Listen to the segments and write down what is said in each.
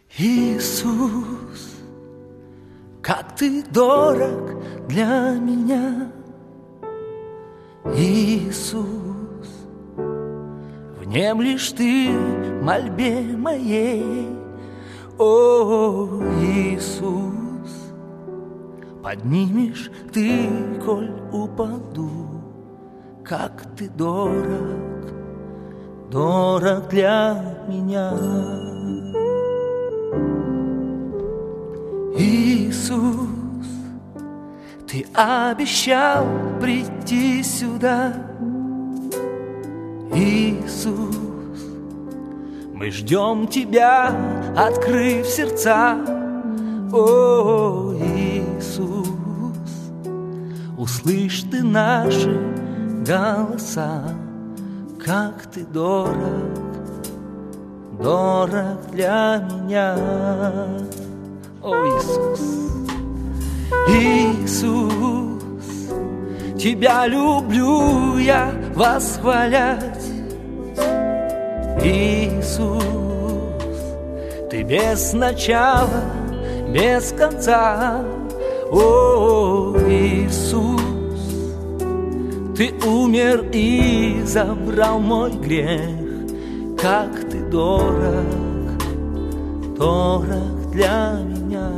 Иисус, как ты дорог для меня. Иисус, внемлешь ты мольбе моей. О, Иисус, поднимешь ты, коль упаду. Как ты дорог, дорог для меня. Иисус, ты обещал прийти сюда. Иисус, мы ждем тебя, открыв сердца. О, Иисус, услышь ты наши голоса. Как ты дорог, дорог для меня. О, Иисус, Иисус, тебя люблю я восхвалять. Иисус, ты без начала, без конца. О, Иисус, ты умер и забрал мой грех. Как ты дорог, дорог для меня.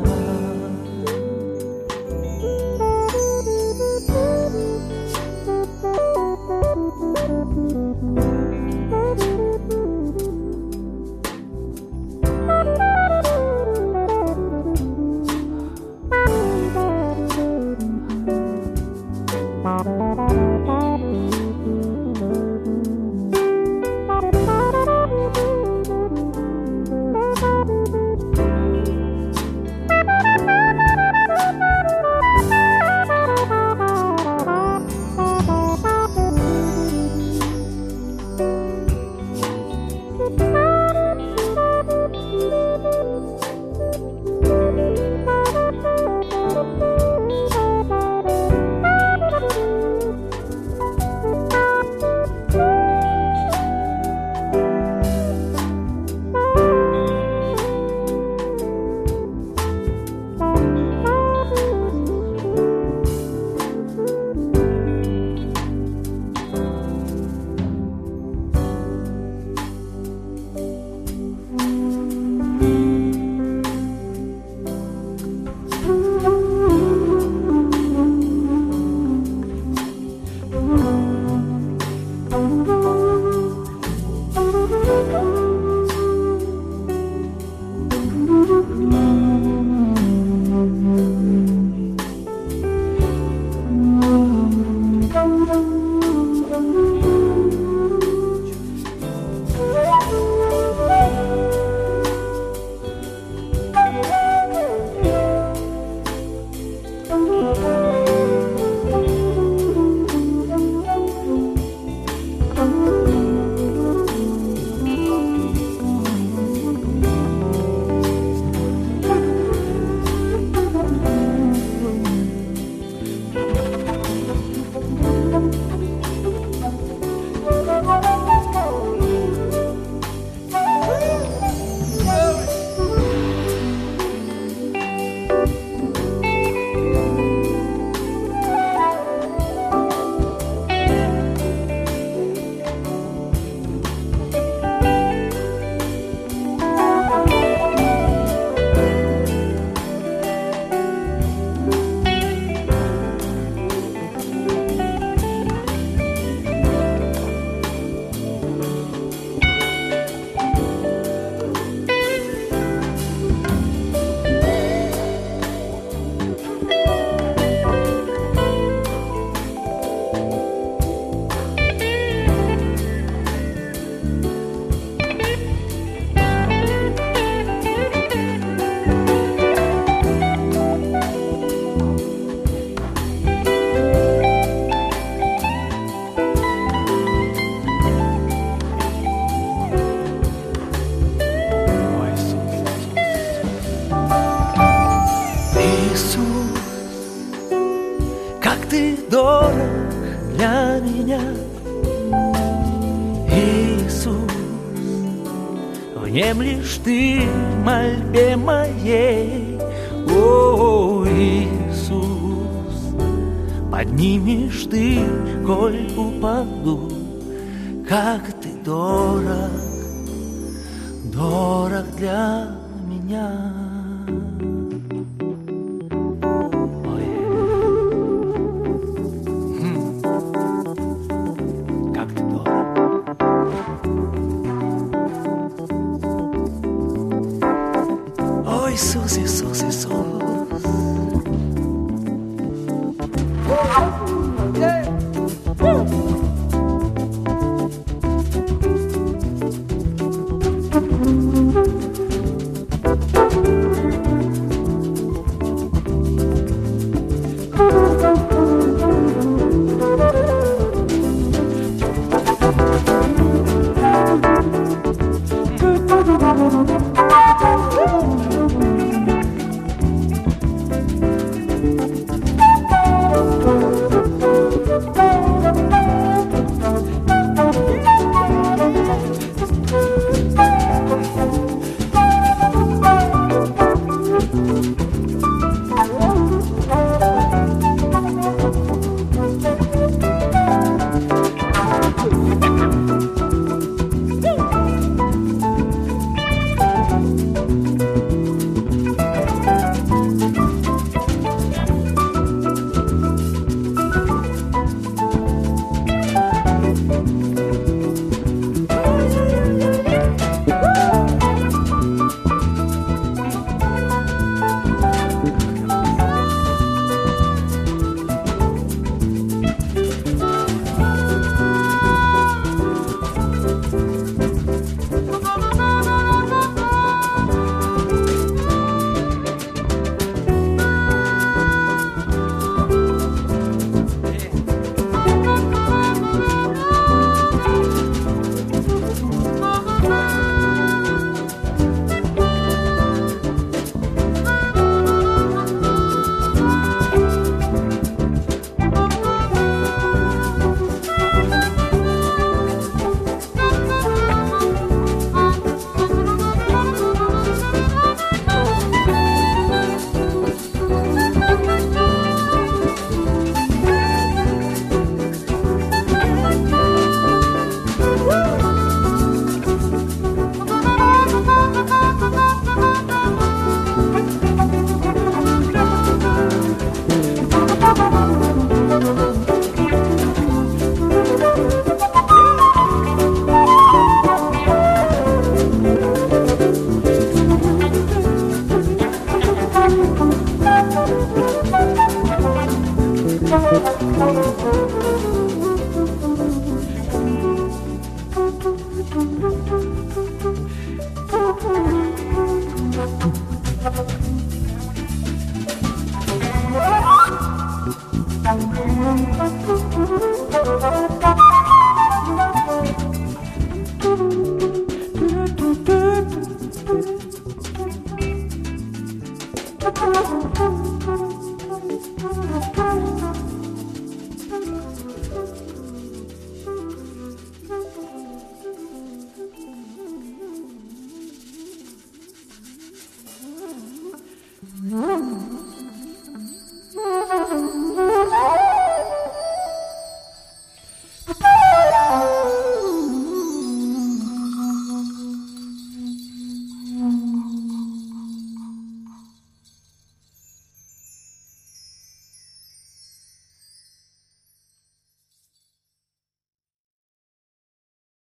внемлешь ты мольбе моей, о, Иисус, поднимешь ты, коль упаду, как ты дорог, дорог для меня. Иисус, Иисус, Иисус. Thank you.